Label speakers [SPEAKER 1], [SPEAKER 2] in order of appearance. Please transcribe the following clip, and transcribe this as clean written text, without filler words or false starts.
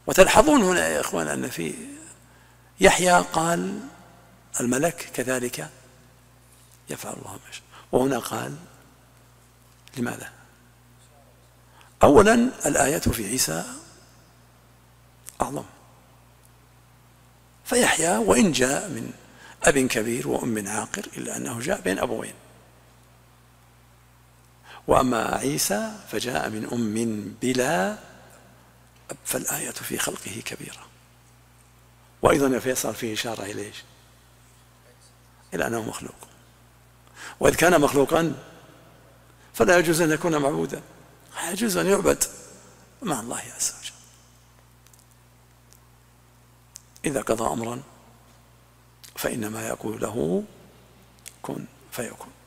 [SPEAKER 1] وتلحظون هنا يا إخوان أن في يحيى قال الملك كذلك يفعل الله ما يشاء، وهنا قال لماذا؟ أولا الآيات في عيسى أعظم، فيحيى وإن جاء من أب كبير وأم عاقر إلا أنه جاء بين أبوين، وأما عيسى فجاء من أم بلا أب، فالآية في خلقه كبيرة. وأيضا يا فيصل فيه إشارة إلى إيش؟ إلى أنه مخلوق، وإذ كان مخلوقا فلا يجوز أن يكون معبودا، يجوز أن يعبد مع الله عز وجل. إذا قضى أمرا فإنما يقول له كن فيكون.